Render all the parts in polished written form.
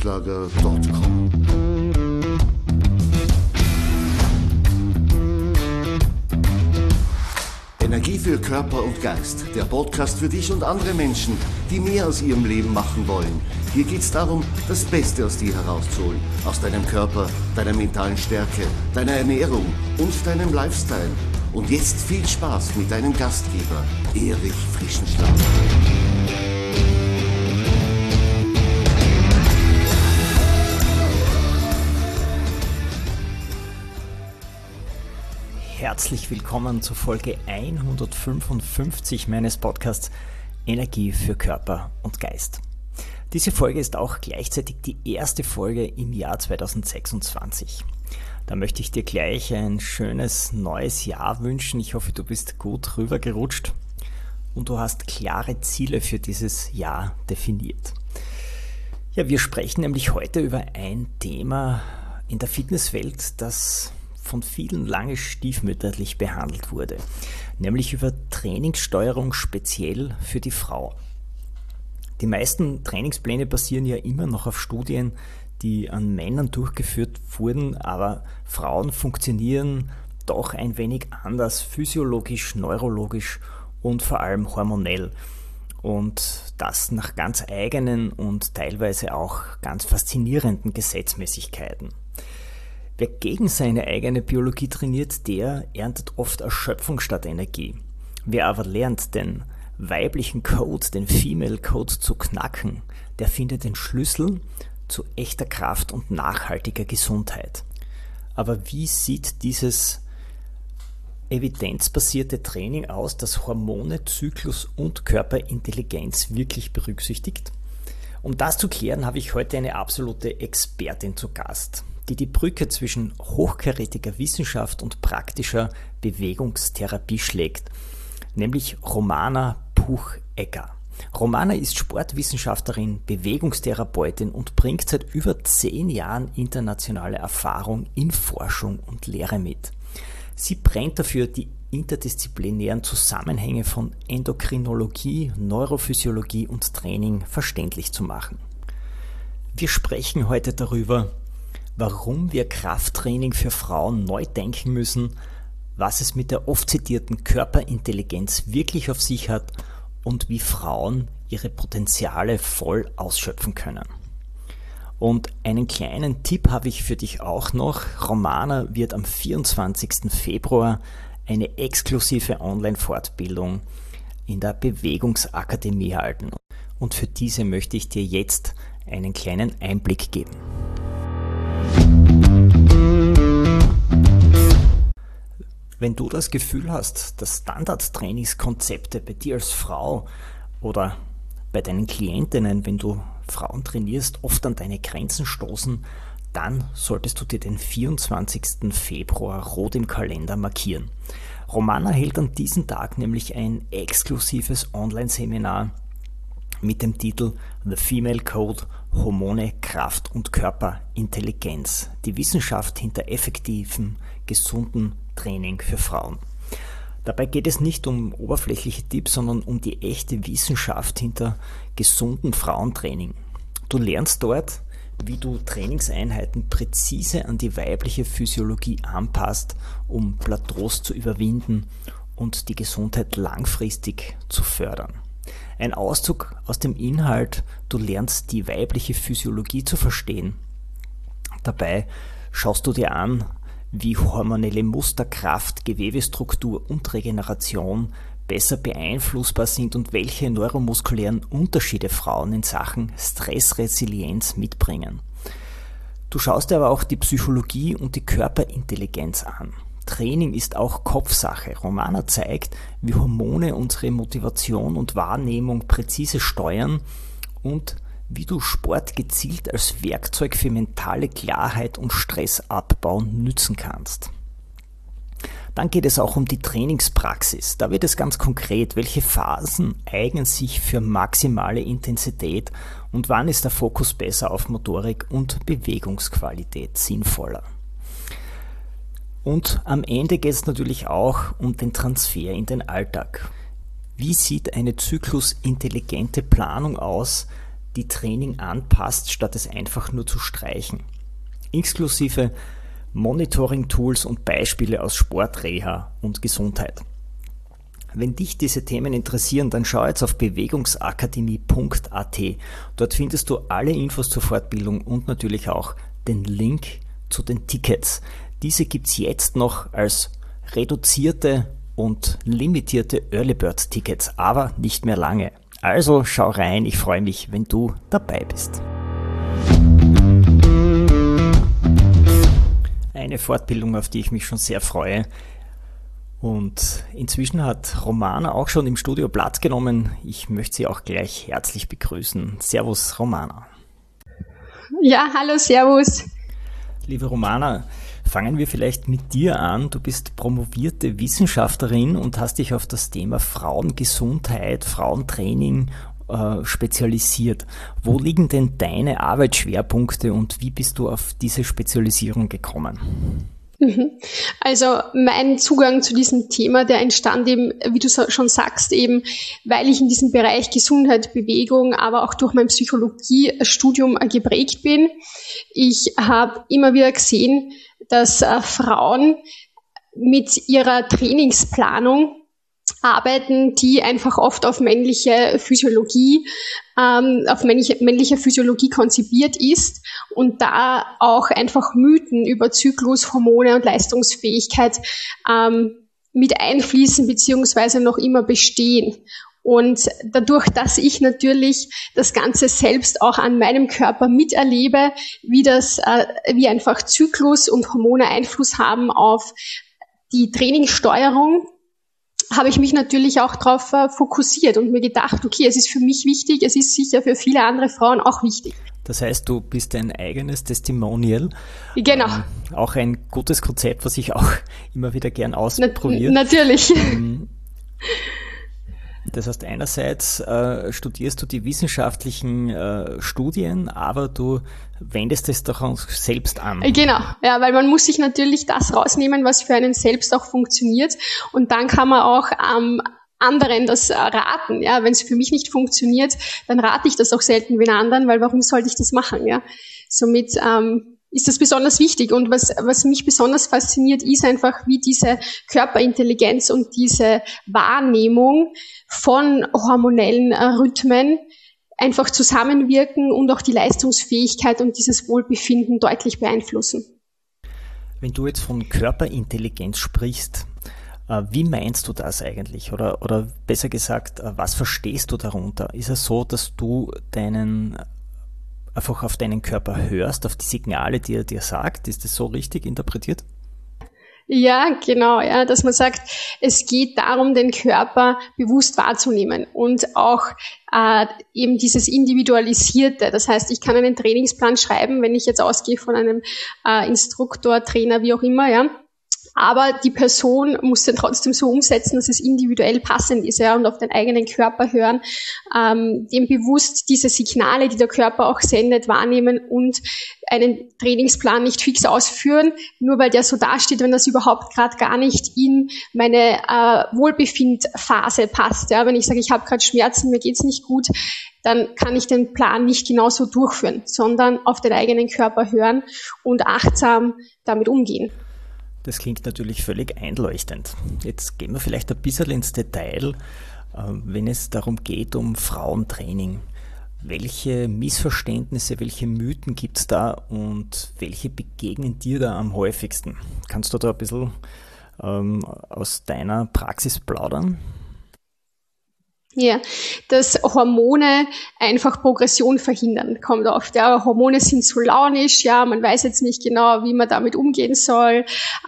frischenschlager.com. Energie für Körper und Geist, der Podcast für dich und andere Menschen, die mehr aus ihrem Leben machen wollen. Hier geht es darum, das Beste aus dir herauszuholen, aus deinem Körper, deiner mentalen Stärke, deiner Ernährung und deinem Lifestyle. Und jetzt viel Spaß mit deinem Gastgeber, Erich Frischenschlager. Herzlich willkommen zur Folge 155 meines Podcasts Energie für Körper und Geist. Diese Folge ist auch gleichzeitig die erste Folge im Jahr 2026. Da möchte ich dir gleich ein schönes neues Jahr wünschen. Ich hoffe, du bist gut rübergerutscht und du hast klare Ziele für dieses Jahr definiert. Ja, wir sprechen nämlich heute über ein Thema in der Fitnesswelt, das von vielen lange stiefmütterlich behandelt wurde, nämlich über Trainingssteuerung speziell für die Frau. Die meisten Trainingspläne basieren ja immer noch auf Studien, die an Männern durchgeführt wurden, aber Frauen funktionieren doch ein wenig anders, physiologisch, neurologisch und vor allem hormonell. Und das nach ganz eigenen und teilweise auch ganz faszinierenden Gesetzmäßigkeiten. Wer gegen seine eigene Biologie trainiert, der erntet oft Erschöpfung statt Energie. Wer aber lernt, den weiblichen Code, den Female Code zu knacken, der findet den Schlüssel zu echter Kraft und nachhaltiger Gesundheit. Aber wie sieht dieses evidenzbasierte Training aus, das Hormone, Zyklus und Körperintelligenz wirklich berücksichtigt? Um das zu klären, habe ich heute eine absolute Expertin zu Gast, die Brücke zwischen hochkarätiger Wissenschaft und praktischer Bewegungstherapie schlägt, nämlich Romana Puch-Egger. Romana ist Sportwissenschaftlerin, Bewegungstherapeutin und bringt seit über 10 Jahren internationale Erfahrung in Forschung und Lehre mit. Sie brennt dafür, die interdisziplinären Zusammenhänge von Endokrinologie, Neurophysiologie und Training verständlich zu machen. Wir sprechen heute darüber, warum wir Krafttraining für Frauen neu denken müssen, was es mit der oft zitierten Körperintelligenz wirklich auf sich hat und wie Frauen ihre Potenziale voll ausschöpfen können. Und einen kleinen Tipp habe ich für dich auch noch. Romana wird am 24. Februar eine exklusive Online-Fortbildung in der Bewegungsakademie halten. Und für diese möchte ich dir jetzt einen kleinen Einblick geben. Wenn du das Gefühl hast, dass Standardtrainingskonzepte bei dir als Frau oder bei deinen Klientinnen, wenn du Frauen trainierst, oft an deine Grenzen stoßen, dann solltest du dir den 24. Februar rot im Kalender markieren. Romana hält an diesem Tag nämlich ein exklusives Online-Seminar mit dem Titel The Female Code – Hormone, Kraft und Körperintelligenz. Die Wissenschaft hinter effektivem, gesunden Training für Frauen. Dabei geht es nicht um oberflächliche Tipps, sondern um die echte Wissenschaft hinter gesundem Frauentraining. Du lernst dort, wie du Trainingseinheiten präzise an die weibliche Physiologie anpasst, um Plateaus zu überwinden und die Gesundheit langfristig zu fördern. Ein Auszug aus dem Inhalt: Du lernst die weibliche Physiologie zu verstehen. Dabei schaust du dir an, wie hormonelle Muster, Kraft, Gewebestruktur und Regeneration besser beeinflussbar sind und welche neuromuskulären Unterschiede Frauen in Sachen Stressresilienz mitbringen. Du schaust dir aber auch die Psychologie und die Körperintelligenz an. Training ist auch Kopfsache. Romana zeigt, wie Hormone unsere Motivation und Wahrnehmung präzise steuern und wie du Sport gezielt als Werkzeug für mentale Klarheit und Stressabbau nützen kannst. Dann geht es auch um die Trainingspraxis. Da wird es ganz konkret, welche Phasen eignen sich für maximale Intensität und wann ist der Fokus besser auf Motorik und Bewegungsqualität sinnvoller. Und am Ende geht es natürlich auch um den Transfer in den Alltag. Wie sieht eine zyklusintelligente Planung aus, die Training anpasst, statt es einfach nur zu streichen. Inklusive Monitoring-Tools und Beispiele aus Sport, Reha und Gesundheit. Wenn dich diese Themen interessieren, dann schau jetzt auf bewegungsakademie.at. Dort findest du alle Infos zur Fortbildung und natürlich auch den Link zu den Tickets. Diese gibt's jetzt noch als reduzierte und limitierte Early Bird Tickets, aber nicht mehr lange. Also schau rein, ich freue mich, wenn du dabei bist. Eine Fortbildung, auf die ich mich schon sehr freue. Und inzwischen hat Romana auch schon im Studio Platz genommen. Ich möchte sie auch gleich herzlich begrüßen. Servus, Romana. Ja, hallo, servus. Liebe Romana, fangen wir vielleicht mit dir an. Du bist promovierte Wissenschaftlerin und hast dich auf das Thema Frauengesundheit, Frauentraining spezialisiert. Wo liegen denn deine Arbeitsschwerpunkte und wie bist du auf diese Spezialisierung gekommen? Also mein Zugang zu diesem Thema, der entstand eben, wie du schon sagst, eben, weil ich in diesem Bereich Gesundheit, Bewegung, aber auch durch mein Psychologiestudium geprägt bin. Ich habe immer wieder gesehen, dass Frauen mit ihrer Trainingsplanung arbeiten, die einfach oft auf männliche Physiologie, männliche Physiologie konzipiert ist und da auch einfach Mythen über Zyklus, Hormone und Leistungsfähigkeit mit einfließen beziehungsweise noch immer bestehen. Und dadurch, dass ich natürlich das Ganze selbst auch an meinem Körper miterlebe, wie einfach Zyklus und Hormone Einfluss haben auf die Trainingssteuerung, habe ich mich natürlich auch darauf fokussiert und mir gedacht, okay, es ist für mich wichtig, es ist sicher für viele andere Frauen auch wichtig. Das heißt, du bist ein eigenes Testimonial. Genau. Auch ein gutes Konzept, was ich auch immer wieder gern ausprobiere. Natürlich. Das heißt, einerseits studierst du die wissenschaftlichen Studien, aber du wendest es doch auch selbst an. Genau, ja, weil man muss sich natürlich das rausnehmen, was für einen selbst auch funktioniert und dann kann man auch anderen das raten. Ja, wenn es für mich nicht funktioniert, dann rate ich das auch selten den anderen, weil warum sollte ich das machen? Ja, somit ist das besonders wichtig und was mich besonders fasziniert, ist einfach, wie diese Körperintelligenz und diese Wahrnehmung von hormonellen Rhythmen einfach zusammenwirken und auch die Leistungsfähigkeit und dieses Wohlbefinden deutlich beeinflussen. Wenn du jetzt von Körperintelligenz sprichst, wie meinst du das eigentlich? Oder besser gesagt, was verstehst du darunter? Ist es so, dass du einfach auf deinen Körper hörst, auf die Signale, die er dir sagt? Ist das so richtig interpretiert? Ja, genau, ja, dass man sagt, es geht darum, den Körper bewusst wahrzunehmen und auch eben dieses Individualisierte. Das heißt, ich kann einen Trainingsplan schreiben, wenn ich jetzt ausgehe von einem Instruktor, Trainer, wie auch immer, ja. Aber die Person muss dann trotzdem so umsetzen, dass es individuell passend ist, ja, und auf den eigenen Körper hören, dem bewusst diese Signale, die der Körper auch sendet, wahrnehmen und einen Trainingsplan nicht fix ausführen, nur weil der so dasteht, wenn das überhaupt gerade gar nicht in meine Wohlbefindphase passt. Ja, wenn ich sage, ich habe gerade Schmerzen, mir geht's nicht gut, dann kann ich den Plan nicht genauso durchführen, sondern auf den eigenen Körper hören und achtsam damit umgehen. Das klingt natürlich völlig einleuchtend. Jetzt gehen wir vielleicht ein bisschen ins Detail, wenn es darum geht, um Frauentraining. Welche Missverständnisse, welche Mythen gibt es da und welche begegnen dir da am häufigsten? Kannst du da ein bisschen aus deiner Praxis plaudern? Ja, dass Hormone einfach Progression verhindern, kommt oft. Ja, Hormone sind zu launisch, ja, man weiß jetzt nicht genau, wie man damit umgehen soll.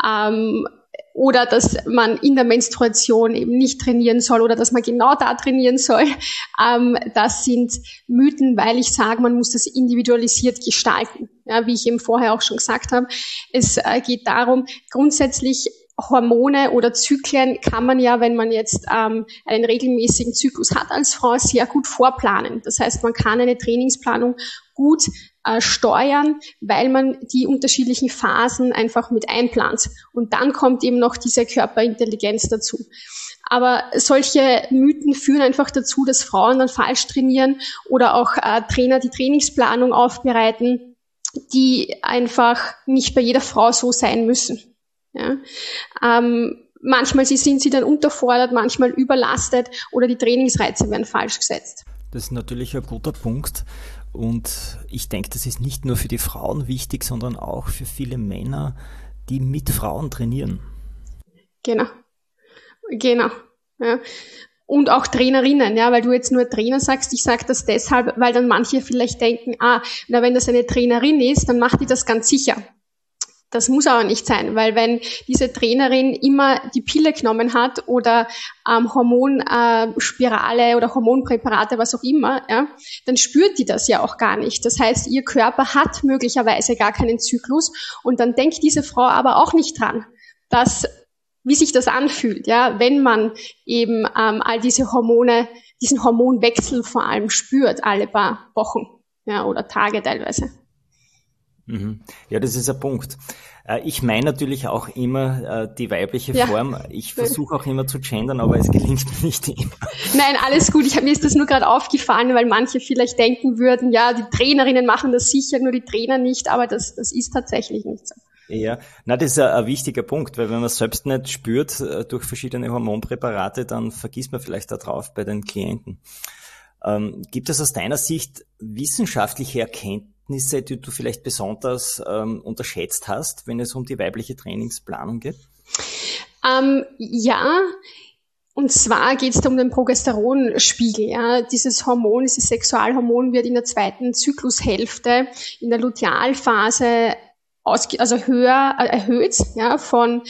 Oder dass man in der Menstruation eben nicht trainieren soll oder dass man genau da trainieren soll. Das sind Mythen, weil ich sage, man muss das individualisiert gestalten. Ja, wie ich eben vorher auch schon gesagt habe. Es geht darum, grundsätzlich Hormone oder Zyklen kann man ja, wenn man jetzt einen regelmäßigen Zyklus hat als Frau, sehr gut vorplanen. Das heißt, man kann eine Trainingsplanung gut steuern, weil man die unterschiedlichen Phasen einfach mit einplant. Und dann kommt eben noch diese Körperintelligenz dazu. Aber solche Mythen führen einfach dazu, dass Frauen dann falsch trainieren oder auch Trainer die Trainingsplanung aufbereiten, die einfach nicht bei jeder Frau so sein müssen. Ja. Manchmal sind sie dann unterfordert, manchmal überlastet oder die Trainingsreize werden falsch gesetzt. Das ist natürlich ein guter Punkt und ich denke, das ist nicht nur für die Frauen wichtig, sondern auch für viele Männer, die mit Frauen trainieren. Genau. Ja. Und auch Trainerinnen, ja, weil du jetzt nur Trainer sagst, ich sage das deshalb, weil dann manche vielleicht denken, wenn das eine Trainerin ist, dann macht die das ganz sicher. Das muss aber nicht sein, weil wenn diese Trainerin immer die Pille genommen hat oder Hormonspirale oder Hormonpräparate, was auch immer, ja, dann spürt die das ja auch gar nicht. Das heißt, ihr Körper hat möglicherweise gar keinen Zyklus und dann denkt diese Frau aber auch nicht dran, wie sich das anfühlt, ja, wenn man eben all diese Hormone, diesen Hormonwechsel vor allem spürt, alle paar Wochen, ja, oder Tage teilweise. Ja, das ist ein Punkt. Ich meine natürlich auch immer die weibliche Form. Ich versuche auch immer zu gendern, aber es gelingt mir nicht immer. Nein, alles gut. Mir ist das nur gerade aufgefallen, weil manche vielleicht denken würden, ja, die Trainerinnen machen das sicher, nur die Trainer nicht, aber das ist tatsächlich nicht so. Ja, das ist ein wichtiger Punkt, weil wenn man es selbst nicht spürt durch verschiedene Hormonpräparate, dann vergisst man vielleicht darauf bei den Klienten. Gibt es aus deiner Sicht wissenschaftliche Erkenntnisse, die du vielleicht besonders unterschätzt hast, wenn es um die weibliche Trainingsplanung geht? Ja, und zwar geht es da um den Progesteronspiegel. Ja. Dieses Hormon, dieses Sexualhormon wird in der 2. Zyklushälfte, in der Lutealphase höher erhöht, ja, von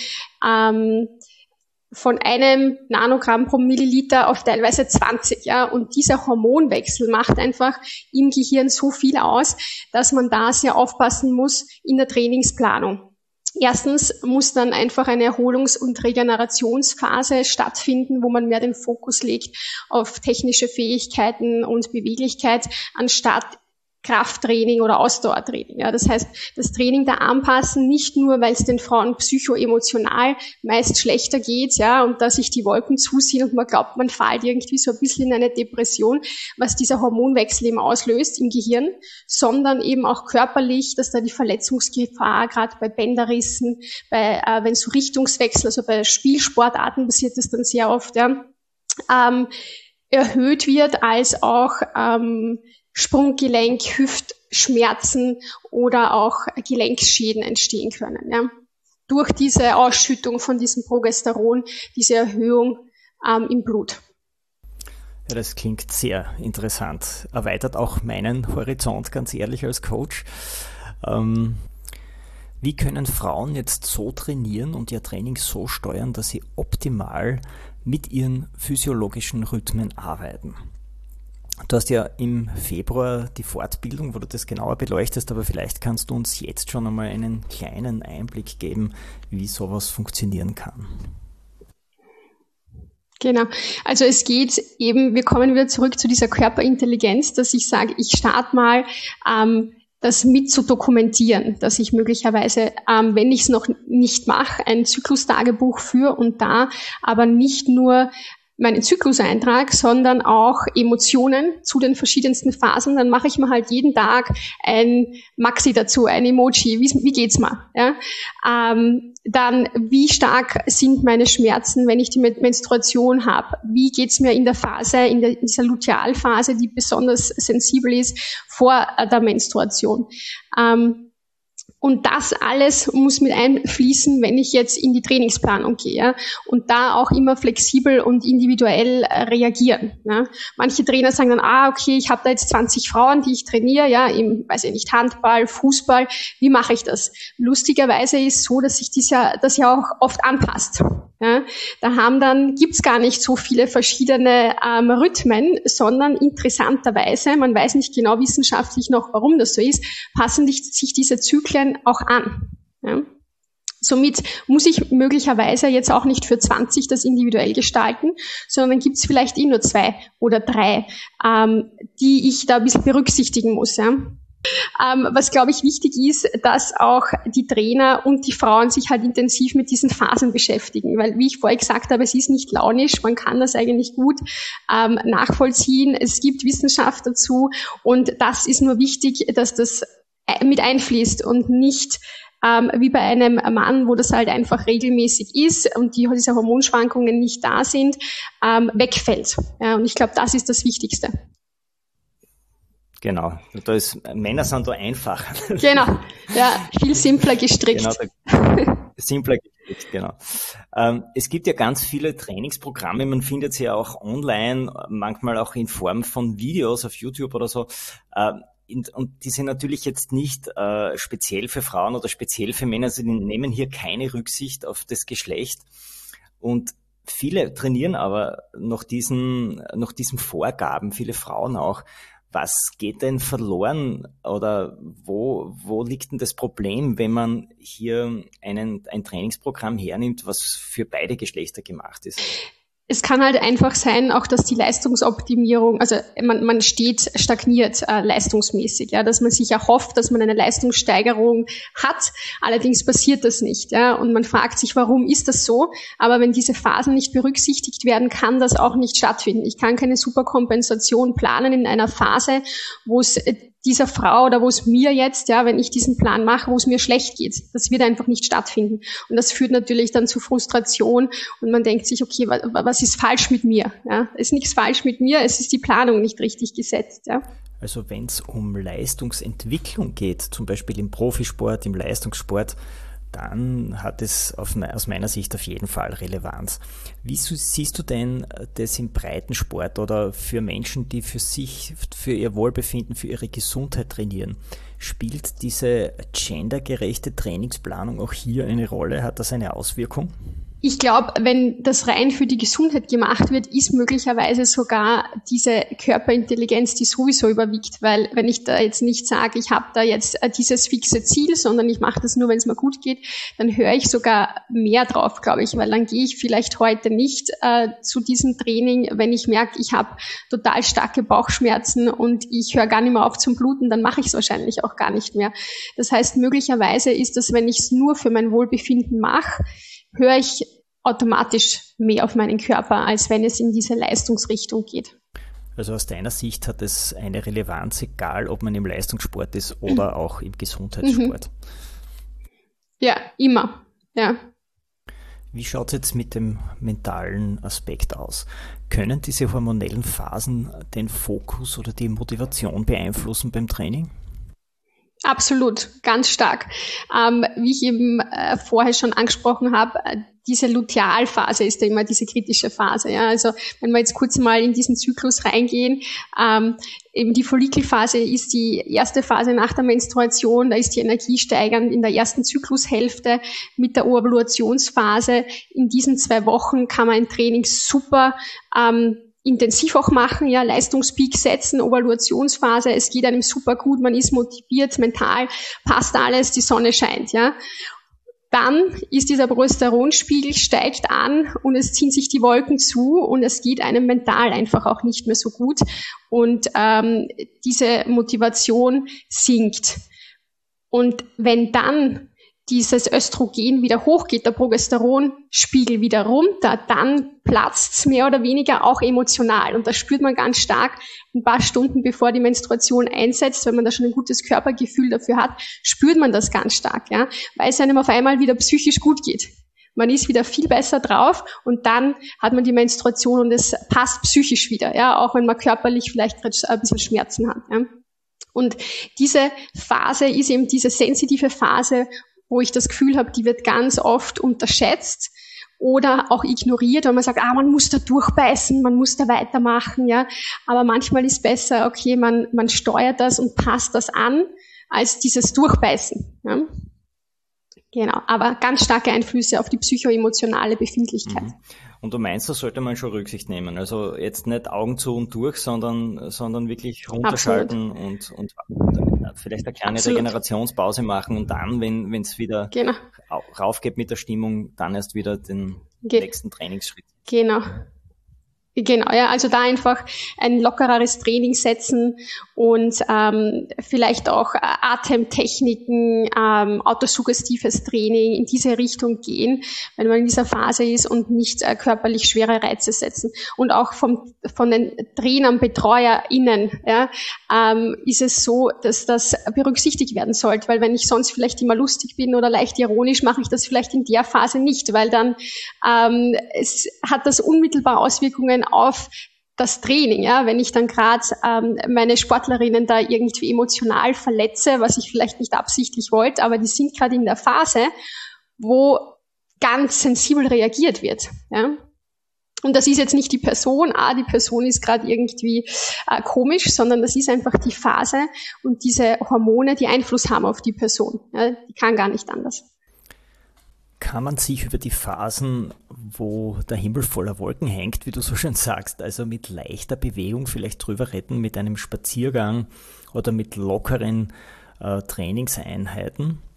1 Nanogramm pro Milliliter auf teilweise 20, ja. Und dieser Hormonwechsel macht einfach im Gehirn so viel aus, dass man da sehr aufpassen muss in der Trainingsplanung. Erstens muss dann einfach eine Erholungs- und Regenerationsphase stattfinden, wo man mehr den Fokus legt auf technische Fähigkeiten und Beweglichkeit anstatt Krafttraining oder Ausdauertraining. Ja, das heißt, das Training da anpassen, nicht nur, weil es den Frauen psychoemotional meist schlechter geht, ja, und dass sich die Wolken zuziehen und man glaubt, man fällt irgendwie so ein bisschen in eine Depression, was dieser Hormonwechsel eben auslöst im Gehirn, sondern eben auch körperlich, dass da die Verletzungsgefahr, gerade bei Bänderrissen, wenn so Richtungswechsel, also bei Spielsportarten passiert das dann sehr oft, ja, erhöht wird, als auch Sprunggelenk, Hüftschmerzen oder auch Gelenkschäden entstehen können. Ja. Durch diese Ausschüttung von diesem Progesteron, diese Erhöhung im Blut. Ja, das klingt sehr interessant. Erweitert auch meinen Horizont, ganz ehrlich, als Coach. Wie können Frauen jetzt so trainieren und ihr Training so steuern, dass sie optimal mit ihren physiologischen Rhythmen arbeiten? Du hast ja im Februar die Fortbildung, wo du das genauer beleuchtest, aber vielleicht kannst du uns jetzt schon einmal einen kleinen Einblick geben, wie sowas funktionieren kann. Genau. Also es geht eben, wir kommen wieder zurück zu dieser Körperintelligenz, dass ich sage, ich starte mal das mit zu dokumentieren, dass ich möglicherweise, wenn ich es noch nicht mache, ein Zyklustagebuch führe und da aber nicht nur meinen Zykluseintrag, sondern auch Emotionen zu den verschiedensten Phasen. Dann mache ich mir halt jeden Tag ein Maxi dazu, ein Emoji. Wie geht's mir? Ja? Dann, wie stark sind meine Schmerzen, wenn ich die Menstruation habe? Wie geht's mir in der Phase, in dieser Lutealphase, die besonders sensibel ist, vor der Menstruation? Und das alles muss mit einfließen, wenn ich jetzt in die Trainingsplanung gehe. Und da auch immer flexibel und individuell reagieren. Ja. Manche Trainer sagen dann, okay, ich habe da jetzt 20 Frauen, die ich trainiere, ja, im, weiß ich nicht, Handball, Fußball. Wie mache ich das? Lustigerweise ist so, dass sich das ja auch oft anpasst. Ja. Gibt's gar nicht so viele verschiedene Rhythmen, sondern interessanterweise, man weiß nicht genau wissenschaftlich noch, warum das so ist, passen sich diese Zyklen auch an. Ja. Somit muss ich möglicherweise jetzt auch nicht für 20 das individuell gestalten, sondern gibt es vielleicht nur 2 oder 3, die ich da ein bisschen berücksichtigen muss. Ja. Was, glaube ich, wichtig ist, dass auch die Trainer und die Frauen sich halt intensiv mit diesen Phasen beschäftigen, weil, wie ich vorher gesagt habe, es ist nicht launisch, man kann das eigentlich gut nachvollziehen, es gibt Wissenschaft dazu und das ist nur wichtig, dass das mit einfließt und nicht wie bei einem Mann, wo das halt einfach regelmäßig ist und diese Hormonschwankungen nicht da sind, wegfällt. Ja, und ich glaube, das ist das Wichtigste. Genau, Männer sind da einfacher. Genau, ja, viel simpler gestrickt. Genau, simpler gestrickt, genau. Es gibt ja ganz viele Trainingsprogramme, man findet sie ja auch online, manchmal auch in Form von Videos auf YouTube oder so. Und die sind natürlich jetzt nicht speziell für Frauen oder speziell für Männer, sie nehmen hier keine Rücksicht auf das Geschlecht. Und viele trainieren aber nach diesen Vorgaben, viele Frauen auch. Was geht denn verloren oder wo liegt denn das Problem, wenn man hier ein Trainingsprogramm hernimmt, was für beide Geschlechter gemacht ist? Es kann halt einfach sein, auch dass die Leistungsoptimierung, also man stagniert leistungsmäßig, ja, dass man sich erhofft, dass man eine Leistungssteigerung hat. Allerdings passiert das nicht, ja, und man fragt sich, warum ist das so? Aber wenn diese Phasen nicht berücksichtigt werden, kann das auch nicht stattfinden. Ich kann keine Superkompensation planen in einer Phase, wo es dieser Frau oder wo es mir jetzt, ja, wenn ich diesen Plan mache, wo es mir schlecht geht. Das wird einfach nicht stattfinden. Und das führt natürlich dann zu Frustration und man denkt sich, okay, was ist falsch mit mir? Ja, es ist nichts falsch mit mir, es ist die Planung nicht richtig gesetzt. Ja. Also wenn es um Leistungsentwicklung geht, zum Beispiel im Profisport, im Leistungssport, dann hat es aus meiner Sicht auf jeden Fall Relevanz. Wie siehst du denn das im Breitensport oder für Menschen, die für sich, für ihr Wohlbefinden, für ihre Gesundheit trainieren? Spielt diese gendergerechte Trainingsplanung auch hier eine Rolle? Hat das eine Auswirkung? Ich glaube, wenn das rein für die Gesundheit gemacht wird, ist möglicherweise sogar diese Körperintelligenz, die sowieso überwiegt, weil wenn ich da jetzt nicht sage, ich habe da jetzt dieses fixe Ziel, sondern ich mache das nur, wenn es mir gut geht, dann höre ich sogar mehr drauf, glaube ich, weil dann gehe ich vielleicht heute nicht zu diesem Training, wenn ich merke, ich habe total starke Bauchschmerzen und ich höre gar nicht mehr auf zum Bluten, dann mache ich es wahrscheinlich auch gar nicht mehr. Das heißt, möglicherweise ist das, wenn ich es nur für mein Wohlbefinden mache, höre ich automatisch mehr auf meinen Körper, als wenn es in diese Leistungsrichtung geht. Also aus deiner Sicht hat es eine Relevanz, egal ob man im Leistungssport ist oder auch im Gesundheitssport? Ja, immer. Ja. Wie schaut es jetzt mit dem mentalen Aspekt aus? Können diese hormonellen Phasen den Fokus oder die Motivation beeinflussen beim Training? Absolut, ganz stark. Wie ich eben vorher schon angesprochen habe, diese Lutealphase ist ja immer diese kritische Phase. Ja? Also wenn wir jetzt kurz mal in diesen Zyklus reingehen, eben die Follikelphase ist die erste Phase nach der Menstruation, da ist die Energie steigend in der ersten Zyklushälfte mit der Ovulationsphase. In diesen 2 Wochen kann man ein Training super intensiv auch machen, ja, Leistungspeak setzen, Ovulationsphase, es geht einem super gut, man ist motiviert, mental, passt alles, die Sonne scheint, ja. Dann ist dieser Progesteronspiegel steigt an und es ziehen sich die Wolken zu und es geht einem mental einfach auch nicht mehr so gut und diese Motivation sinkt. Und wenn dann dieses Östrogen wieder hochgeht, der Progesteronspiegel wieder runter, dann platzt's mehr oder weniger auch emotional. Und das spürt man ganz stark ein paar Stunden bevor die Menstruation einsetzt, wenn man da schon ein gutes Körpergefühl dafür hat, spürt man das ganz stark, ja, weil es einem auf einmal wieder psychisch gut geht. Man ist wieder viel besser drauf und dann hat man die Menstruation und es passt psychisch wieder, ja, auch wenn man körperlich vielleicht ein bisschen Schmerzen hat, ja. Und diese Phase ist eben diese sensitive Phase, wo ich das Gefühl habe, die wird ganz oft unterschätzt oder auch ignoriert, weil man sagt, man muss da durchbeißen, man muss da weitermachen, ja. Aber manchmal ist besser, okay, man steuert das und passt das an, als dieses Durchbeißen, ja. Genau, aber ganz starke Einflüsse auf die psychoemotionale Befindlichkeit. Und du meinst, da sollte man schon Rücksicht nehmen. Also jetzt nicht Augen zu und durch, sondern wirklich runterschalten und vielleicht eine kleine Regenerationspause machen und dann, wenn es wieder raufgeht mit der Stimmung, dann erst wieder den nächsten Trainingsschritt. Genau. Genau, ja, also da einfach ein lockereres Training setzen und vielleicht auch Atemtechniken, autosuggestives Training in diese Richtung gehen, wenn man in dieser Phase ist und nicht körperlich schwere Reize setzen. Und auch von den Trainern, BetreuerInnen, ja, ist es so, dass das berücksichtigt werden sollte, weil wenn ich sonst vielleicht immer lustig bin oder leicht ironisch, mache ich das vielleicht in der Phase nicht, weil dann es hat das unmittelbar Auswirkungen auf das Training, ja, wenn ich dann gerade meine Sportlerinnen da irgendwie emotional verletze, was ich vielleicht nicht absichtlich wollte, aber die sind gerade in der Phase, wo ganz sensibel reagiert wird, ja. Und das ist jetzt nicht die Person, die Person ist gerade irgendwie komisch, sondern das ist einfach die Phase und diese Hormone, die Einfluss haben auf die Person, ja, die kann gar nicht anders. Kann man sich über die Phasen, wo der Himmel voller Wolken hängt, wie du so schön sagst, also mit leichter Bewegung vielleicht drüber retten, mit einem Spaziergang oder mit lockeren Trainingseinheiten?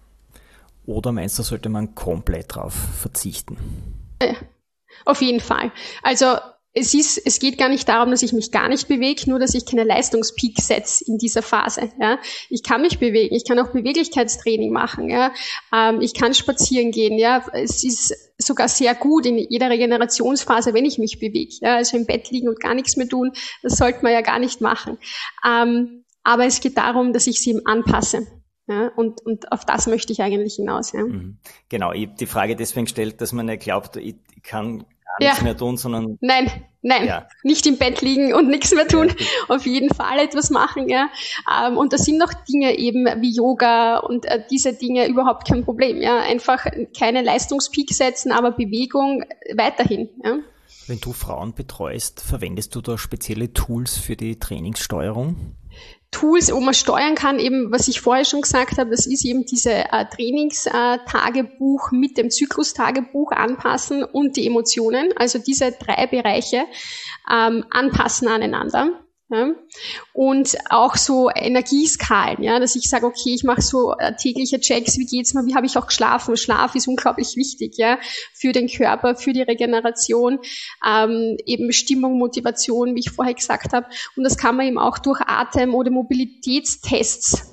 Oder meinst du, sollte man komplett drauf verzichten? Ja, auf jeden Fall. Also es geht gar nicht darum, dass ich mich gar nicht bewege, nur dass ich keine Leistungspeak setze in dieser Phase. Ja. Ich kann mich bewegen, ich kann auch Beweglichkeitstraining machen, ja. Ich kann spazieren gehen. Ja. Es ist sogar sehr gut in jeder Regenerationsphase, wenn ich mich bewege. Ja. Also im Bett liegen und gar nichts mehr tun, das sollte man ja gar nicht machen. Aber es geht darum, dass ich sie ihm anpasse. Ja, und auf das möchte ich eigentlich hinaus. Ja. Genau, ich habe die Frage deswegen gestellt, dass man nicht glaubt, ich kann nichts mehr tun, sondern... Nein, ja. Nicht im Bett liegen und nichts mehr tun, auf jeden Fall etwas machen. Ja. Und das sind noch Dinge eben wie Yoga und diese Dinge überhaupt kein Problem. Ja. Einfach keine Leistungspeak setzen, aber Bewegung weiterhin. Ja. Wenn du Frauen betreust, verwendest du da spezielle Tools für die Trainingssteuerung? Tools, wo man steuern kann, eben was ich vorher schon gesagt habe, das ist eben diese Trainingstagebuch mit dem Zyklustagebuch anpassen und die Emotionen, also diese 3 Bereiche anpassen aneinander. Ja. Und auch so Energieskalen, ja, dass ich sage, okay, ich mache so tägliche Checks, wie geht's mir, wie habe ich auch geschlafen? Schlaf ist unglaublich wichtig, ja, für den Körper, für die Regeneration, eben Stimmung, Motivation, wie ich vorher gesagt habe. Und das kann man eben auch durch Atem- oder Mobilitätstests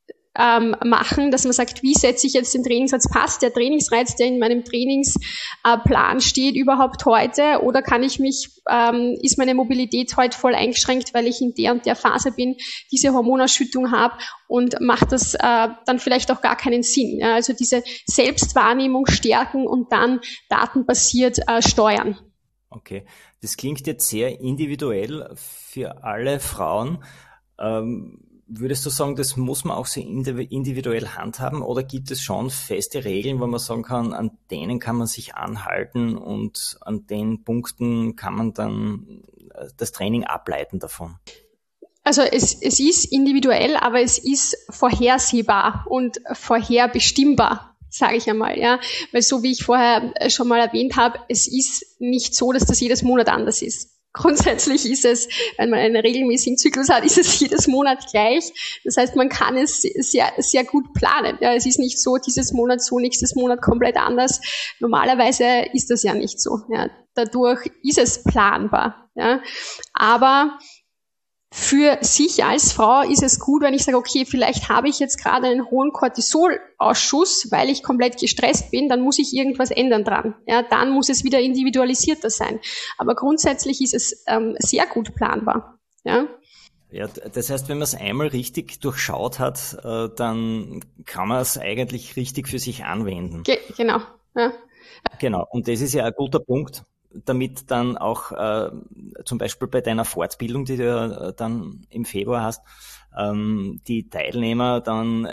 machen, dass man sagt, wie setze ich jetzt den Trainingsreiz, passt der Trainingsreiz, der in meinem Trainingsplan steht, überhaupt heute, oder kann ich mich, ist meine Mobilität heute voll eingeschränkt, weil ich in der und der Phase bin, diese Hormonausschüttung habe, und macht das dann vielleicht auch gar keinen Sinn. Ja? Also diese Selbstwahrnehmung stärken und dann datenbasiert steuern. Okay, das klingt jetzt sehr individuell für alle Frauen. Würdest du sagen, das muss man auch sehr individuell handhaben, oder gibt es schon feste Regeln, wo man sagen kann, an denen kann man sich anhalten und an den Punkten kann man dann das Training ableiten davon? Also es ist individuell, aber es ist vorhersehbar und vorherbestimmbar, sage ich einmal, ja, weil so wie ich vorher schon mal erwähnt habe, es ist nicht so, dass das jedes Monat anders ist. Grundsätzlich ist es, wenn man einen regelmäßigen Zyklus hat, ist es jedes Monat gleich. Das heißt, man kann es sehr, sehr gut planen. Ja, es ist nicht so, dieses Monat so, nächstes Monat komplett anders. Normalerweise ist das ja nicht so. Ja, dadurch ist es planbar. Ja, aber für sich als Frau ist es gut, wenn ich sage, okay, vielleicht habe ich jetzt gerade einen hohen Cortisolausschuss, weil ich komplett gestresst bin, dann muss ich irgendwas ändern dran. Ja, dann muss es wieder individualisierter sein. Aber grundsätzlich ist es sehr gut planbar. Ja. Ja, das heißt, wenn man es einmal richtig durchschaut hat, dann kann man es eigentlich richtig für sich anwenden. Genau. Ja. Genau. Und das ist ja ein guter Punkt, damit dann auch zum Beispiel bei deiner Fortbildung, die du dann im Februar hast, die Teilnehmer dann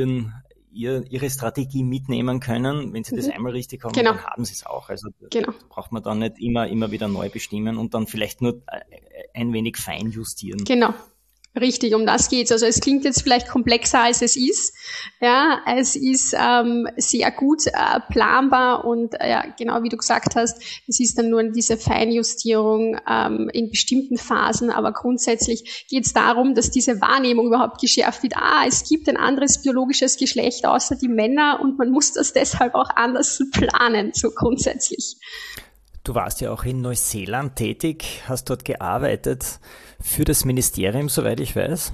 ihre Strategie mitnehmen können. Wenn sie das einmal richtig haben, dann haben sie es auch. Also braucht man dann nicht immer wieder neu bestimmen und dann vielleicht nur ein wenig fein justieren. Genau. Richtig, um das geht's. Also es klingt jetzt vielleicht komplexer, als es ist. Ja, es ist sehr gut planbar und ja, genau wie du gesagt hast, es ist dann nur diese Feinjustierung in bestimmten Phasen, aber grundsätzlich geht's darum, dass diese Wahrnehmung überhaupt geschärft wird. Es gibt ein anderes biologisches Geschlecht außer die Männer und man muss das deshalb auch anders planen, so grundsätzlich. Du warst ja auch in Neuseeland tätig, hast dort gearbeitet für das Ministerium, soweit ich weiß.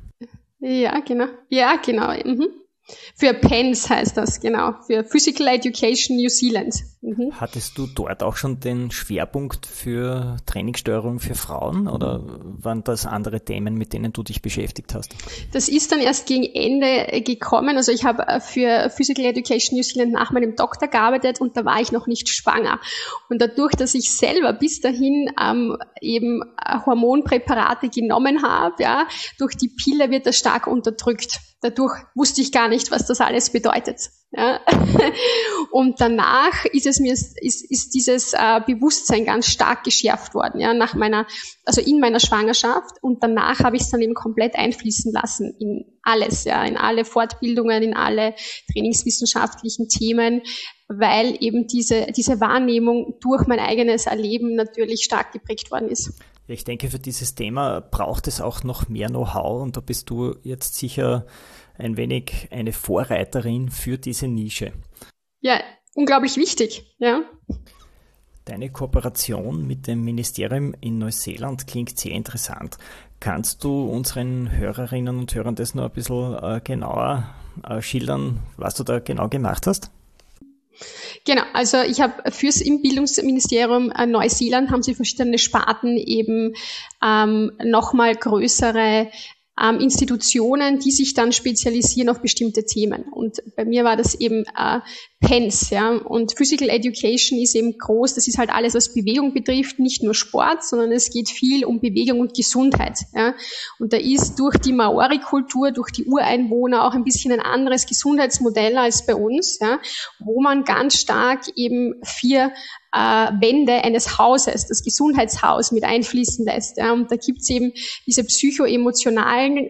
Ja, genau. Ja, genau. Mhm. Für PENS heißt das, genau. Für Physical Education New Zealand. Mhm. Hattest du dort auch schon den Schwerpunkt für Trainingssteuerung für Frauen oder waren das andere Themen, mit denen du dich beschäftigt hast? Das ist dann erst gegen Ende gekommen. Also ich habe für Physical Education New Zealand nach meinem Doktor gearbeitet und da war ich noch nicht schwanger. Und dadurch, dass ich selber bis dahin eben Hormonpräparate genommen habe, ja, durch die Pille wird das stark unterdrückt. Dadurch wusste ich gar nicht, was das alles bedeutet. Ja. Und danach ist dieses Bewusstsein ganz stark geschärft worden, ja, also in meiner Schwangerschaft. Und danach habe ich es dann eben komplett einfließen lassen in alles, ja, in alle Fortbildungen, in alle trainingswissenschaftlichen Themen, weil eben diese Wahrnehmung durch mein eigenes Erleben natürlich stark geprägt worden ist. Ich denke, für dieses Thema braucht es auch noch mehr Know-how und da bist du jetzt sicher ein wenig eine Vorreiterin für diese Nische. Ja, unglaublich wichtig, ja. Deine Kooperation mit dem Ministerium in Neuseeland klingt sehr interessant. Kannst du unseren Hörerinnen und Hörern das noch ein bisschen genauer schildern, was du da genau gemacht hast? Genau, also ich habe im Bildungsministerium Neuseeland haben sie verschiedene Sparten eben nochmal größere Institutionen, die sich dann spezialisieren auf bestimmte Themen. Und bei mir war das eben PENS, ja. Und Physical Education ist eben groß. Das ist halt alles, was Bewegung betrifft, nicht nur Sport, sondern es geht viel um Bewegung und Gesundheit, ja. Und da ist durch die Maori-Kultur, durch die Ureinwohner auch ein bisschen ein anderes Gesundheitsmodell als bei uns, ja, wo man ganz stark eben 4 Wände eines Hauses, das Gesundheitshaus mit einfließen lässt. Ja. Und da gibt's eben diese psychoemotionale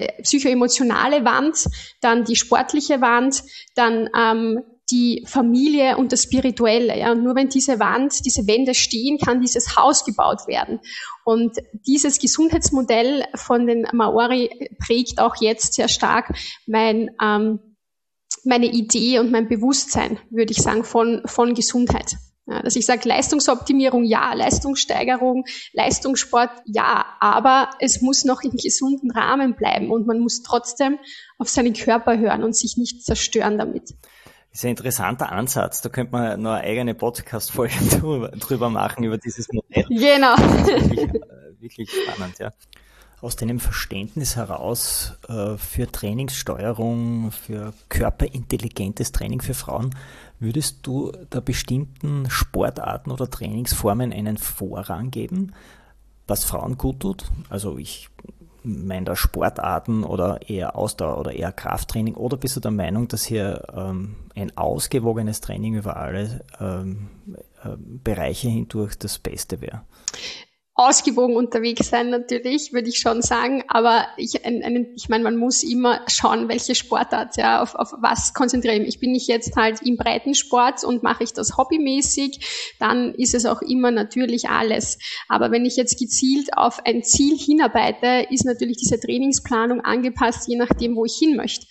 Wand, dann die sportliche Wand, dann die Familie und das Spirituelle. Ja. Und nur wenn diese Wände stehen, kann dieses Haus gebaut werden. Und dieses Gesundheitsmodell von den Maori prägt auch jetzt sehr stark meine Idee und mein Bewusstsein, würde ich sagen, von Gesundheit. Ja, dass ich sage, Leistungsoptimierung ja, Leistungssteigerung, Leistungssport ja, aber es muss noch im gesunden Rahmen bleiben und man muss trotzdem auf seinen Körper hören und sich nicht zerstören damit. Das ist ein interessanter Ansatz. Da könnte man noch eine eigene Podcast-Folge drüber machen, über dieses Modell. Genau. Wirklich spannend, ja. Aus deinem Verständnis heraus für Trainingssteuerung, für körperintelligentes Training für Frauen, würdest du da bestimmten Sportarten oder Trainingsformen einen Vorrang geben, was Frauen gut tut? Also ich meine da Sportarten oder eher Ausdauer oder eher Krafttraining, oder bist du der Meinung, dass hier ein ausgewogenes Training über alle Bereiche hindurch das Beste wäre? Ausgewogen unterwegs sein natürlich, würde ich schon sagen, aber ich meine, man muss immer schauen, welche Sportart, ja, auf was konzentriere ich mich. Bin ich jetzt halt im Breitensport und mache ich das hobbymäßig, dann ist es auch immer natürlich alles. Aber wenn ich jetzt gezielt auf ein Ziel hinarbeite, ist natürlich diese Trainingsplanung angepasst, je nachdem, wo ich hin möchte.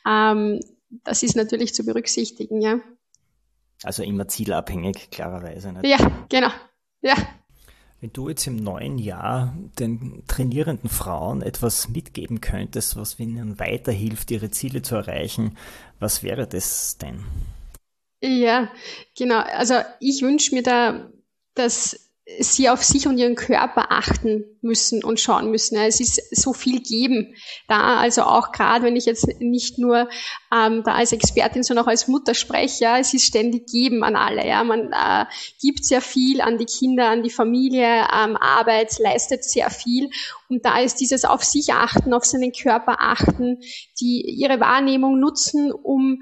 Das ist natürlich zu berücksichtigen, ja. Also immer zielabhängig, klarerweise. Nicht? Ja, genau, ja. Wenn du jetzt im neuen Jahr den trainierenden Frauen etwas mitgeben könntest, was ihnen weiterhilft, ihre Ziele zu erreichen, was wäre das denn? Ja, genau. Also ich wünsche mir da, dass sie auf sich und ihren Körper achten müssen und schauen müssen. Ja, es ist so viel geben da, also auch gerade, wenn ich jetzt nicht nur da als Expertin, sondern auch als Mutter spreche, ja, es ist ständig geben an alle. Ja, man gibt sehr viel an die Kinder, an die Familie, Arbeit, leistet sehr viel. Und da ist dieses auf sich achten, auf seinen Körper achten, die ihre Wahrnehmung nutzen, um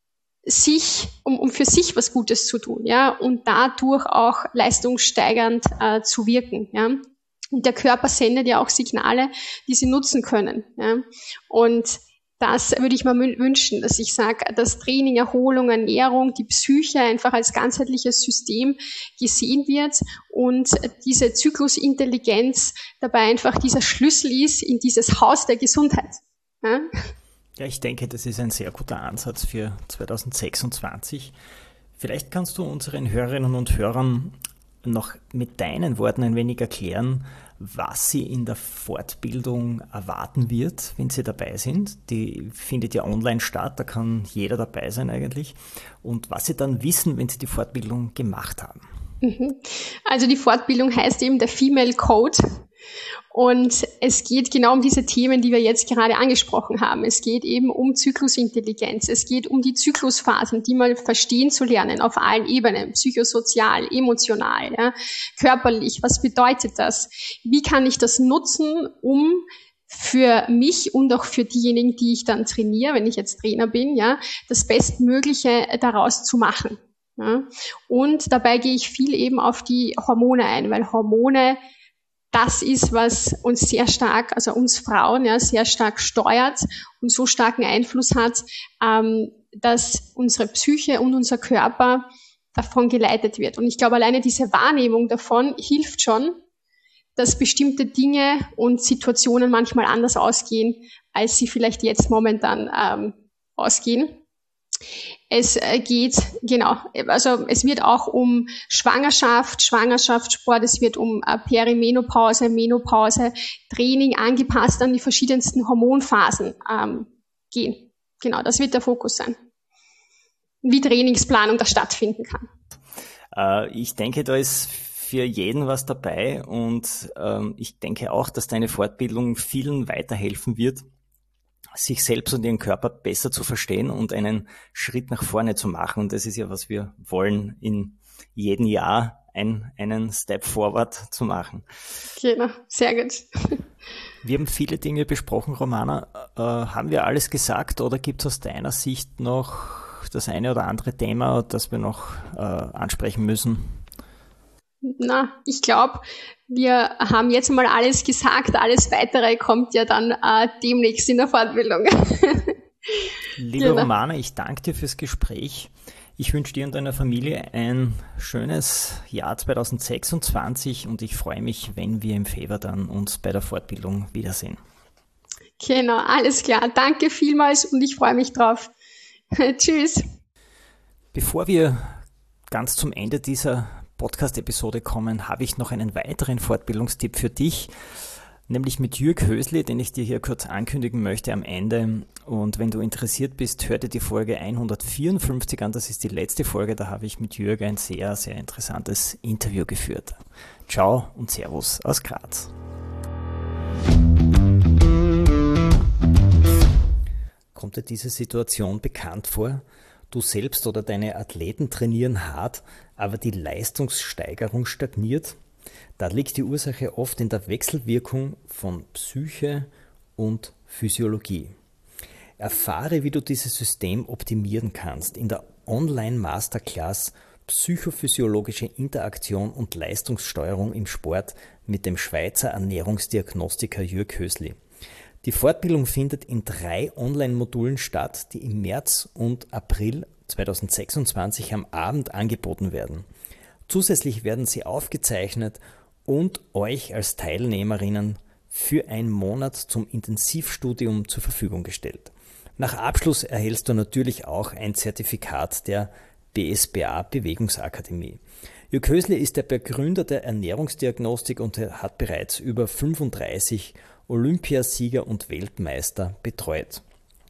für sich was Gutes zu tun, ja, und dadurch auch leistungssteigernd zu wirken, ja. Und der Körper sendet ja auch Signale, die sie nutzen können, ja. Und das würde ich mir wünschen, dass ich sage, dass Training, Erholung, Ernährung, die Psyche einfach als ganzheitliches System gesehen wird und diese Zyklusintelligenz dabei einfach dieser Schlüssel ist in dieses Haus der Gesundheit, ja. Ja, ich denke, das ist ein sehr guter Ansatz für 2026. Vielleicht kannst du unseren Hörerinnen und Hörern noch mit deinen Worten ein wenig erklären, was sie in der Fortbildung erwarten wird, wenn sie dabei sind. Die findet ja online statt, da kann jeder dabei sein eigentlich. Und was sie dann wissen, wenn sie die Fortbildung gemacht haben. Also die Fortbildung heißt eben der Female Code. Und es geht genau um diese Themen, die wir jetzt gerade angesprochen haben. Es geht eben um Zyklusintelligenz. Es geht um die Zyklusphasen, die mal verstehen zu lernen auf allen Ebenen, psychosozial, emotional, ja, körperlich. Was bedeutet das? Wie kann ich das nutzen, um für mich und auch für diejenigen, die ich dann trainiere, wenn ich jetzt Trainer bin, ja, das Bestmögliche daraus zu machen. Ja. Und dabei gehe ich viel eben auf die Hormone ein, weil Hormone das ist, was uns sehr stark, also uns Frauen, ja, sehr stark steuert und so starken Einfluss hat, dass unsere Psyche und unser Körper davon geleitet wird. Und ich glaube, alleine diese Wahrnehmung davon hilft schon, dass bestimmte Dinge und Situationen manchmal anders ausgehen, als sie vielleicht jetzt momentan ausgehen. Es geht, genau, also es wird auch um Schwangerschaft, Schwangerschaftssport, es wird um Perimenopause, Menopause, Training angepasst an die verschiedensten Hormonphasen gehen. Genau, das wird der Fokus sein. Wie Trainingsplanung da stattfinden kann. Ich denke, da ist für jeden was dabei und ich denke auch, dass deine Fortbildung vielen weiterhelfen wird, sich selbst und ihren Körper besser zu verstehen und einen Schritt nach vorne zu machen. Und das ist ja, was wir wollen, in jedem Jahr einen Step forward zu machen. Genau, sehr gut. Wir haben viele Dinge besprochen, Romana. Haben wir alles gesagt oder gibt es aus deiner Sicht noch das eine oder andere Thema, das wir noch ansprechen müssen? Na, ich glaube, wir haben jetzt mal alles gesagt. Alles Weitere kommt ja dann demnächst in der Fortbildung. Liebe Romana, ich danke dir fürs Gespräch. Ich wünsche dir und deiner Familie ein schönes Jahr 2026 und ich freue mich, wenn wir im Februar dann uns bei der Fortbildung wiedersehen. Genau, alles klar. Danke vielmals und ich freue mich drauf. Tschüss. Bevor wir ganz zum Ende dieser Podcast-Episode kommen, habe ich noch einen weiteren Fortbildungstipp für dich, nämlich mit Jürg Hösli, den ich dir hier kurz ankündigen möchte am Ende. Und wenn du interessiert bist, hör dir die Folge 154 an. Das ist die letzte Folge, da habe ich mit Jürg ein sehr, sehr interessantes Interview geführt. Ciao und Servus aus Graz. Kommt dir diese Situation bekannt vor? Du selbst oder deine Athleten trainieren hart, aber die Leistungssteigerung stagniert? Da liegt die Ursache oft in der Wechselwirkung von Psyche und Physiologie. Erfahre, wie du dieses System optimieren kannst in der Online-Masterclass Psychophysiologische Interaktion und Leistungssteuerung im Sport mit dem Schweizer Ernährungsdiagnostiker Jürg Hösli. Die Fortbildung findet in 3 Online-Modulen statt, die im März und April 2026 am Abend angeboten werden. Zusätzlich werden sie aufgezeichnet und euch als Teilnehmerinnen für einen Monat zum Intensivstudium zur Verfügung gestellt. Nach Abschluss erhältst du natürlich auch ein Zertifikat der BSBA Bewegungsakademie. Jürg Hösli ist der Begründer der Ernährungsdiagnostik und er hat bereits über 35 Olympiasieger und Weltmeister betreut.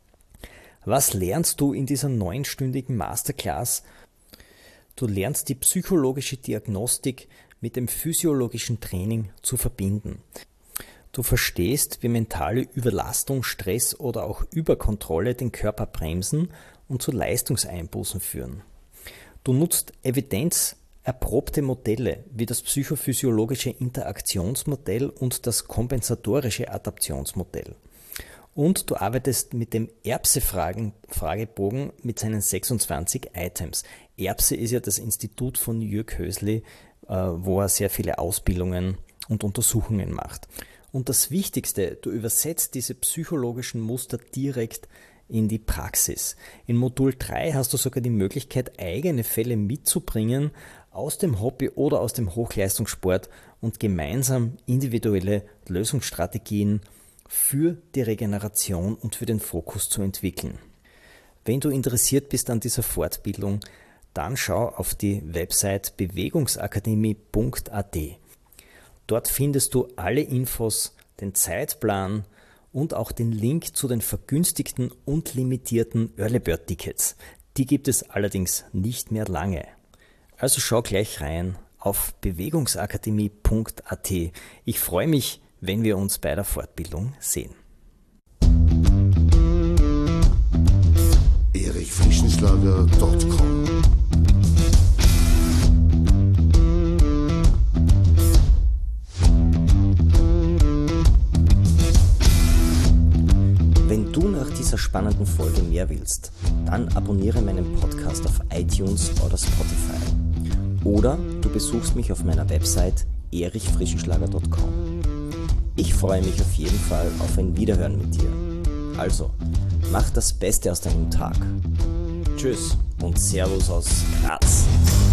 Was lernst du in dieser 9-stündigen Masterclass? Du lernst die psychologische Diagnostik mit dem physiologischen Training zu verbinden. Du verstehst, wie mentale Überlastung, Stress oder auch Überkontrolle den Körper bremsen und zu Leistungseinbußen führen. Du nutzt evidenzerprobte Modelle wie das psychophysiologische Interaktionsmodell und das kompensatorische Adaptionsmodell. Und du arbeitest mit dem ERPSE-Fragebogen mit seinen 26 Items. ERPSE ist ja das Institut von Jürg Hösli, wo er sehr viele Ausbildungen und Untersuchungen macht. Und das Wichtigste, du übersetzt diese psychologischen Muster direkt in die Praxis. In Modul 3 hast du sogar die Möglichkeit, eigene Fälle mitzubringen aus dem Hobby oder aus dem Hochleistungssport und gemeinsam individuelle Lösungsstrategien für die Regeneration und für den Fokus zu entwickeln. Wenn du interessiert bist an dieser Fortbildung, dann schau auf die Website bewegungsakademie.at. Dort findest du alle Infos, den Zeitplan und auch den Link zu den vergünstigten und limitierten Early Bird Tickets. Die gibt es allerdings nicht mehr lange. Also schau gleich rein auf bewegungsakademie.at. Ich freue mich, wenn wir uns bei der Fortbildung sehen. erichfrischenschlager.com Wenn du nach dieser spannenden Folge mehr willst, dann abonniere meinen Podcast auf iTunes oder Spotify. Oder du besuchst mich auf meiner Website erichfrischenschlager.com. Ich freue mich auf jeden Fall auf ein Wiederhören mit dir. Also, mach das Beste aus deinem Tag. Tschüss und Servus aus Graz.